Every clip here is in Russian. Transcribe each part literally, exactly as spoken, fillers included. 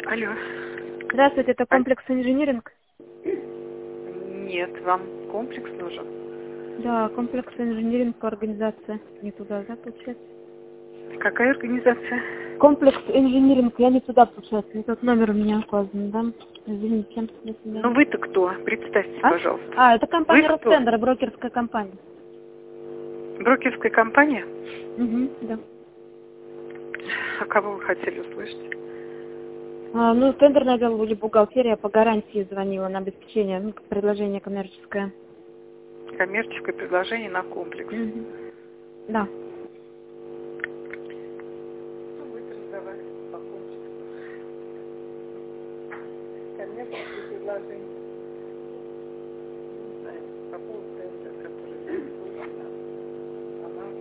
Алло. Здравствуйте, это комплекс инжиниринг? Нет, вам комплекс нужен? Да, комплекс инжиниринг организация. Не туда, да, получается? Какая организация? Комплекс инжиниринг, я не туда, получается. Не тот номер у меня указан, да? Извините. до свидания. Ну вы-то кто? Представьте, А? пожалуйста. А, это компания Вы кто? Ростендер, брокерская компания. Брокерская компания? Угу, да. А кого вы хотели услышать? А, ну, тендерный отдел или бухгалтерия по гарантии звонила на обеспечение, ну, предложение коммерческое. Коммерческое предложение на комплекс. Угу. Да. Ну, вы разговариваете по комплексу. Коммерческое предложение. Не знаю, по поводу тендера, который здесь был, она...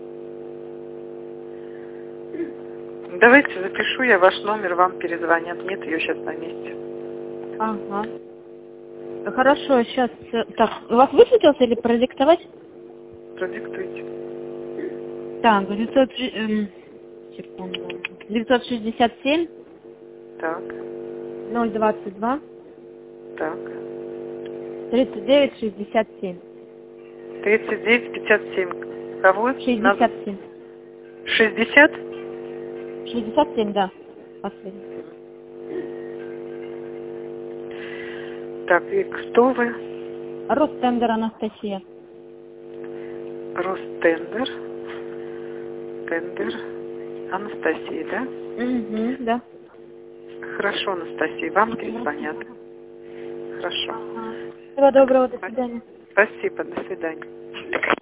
Давайте запишу я ваш номер, вам перезвонят. Нет ее сейчас на месте. Ага. Хорошо, сейчас... Так, у вас высветился или продиктовать? Продиктуйте. Так, девятьсот, эм, секунду. девятьсот шестьдесят семь Так, ноль двадцать два так. тридцать девять шестьдесят семь. тридцать девять пятьдесят семь. Кого? шестьдесят семь. шестьдесят? шестьдесят семь, да. Последний. Так, и кто вы? Ростендер Анастасия. Ростендер. Тендер. Анастасия, да? Угу, да. Хорошо, Анастасия, вам перезвонят. Хорошо. Ага. Всего доброго, до свидания. Спасибо, до свидания.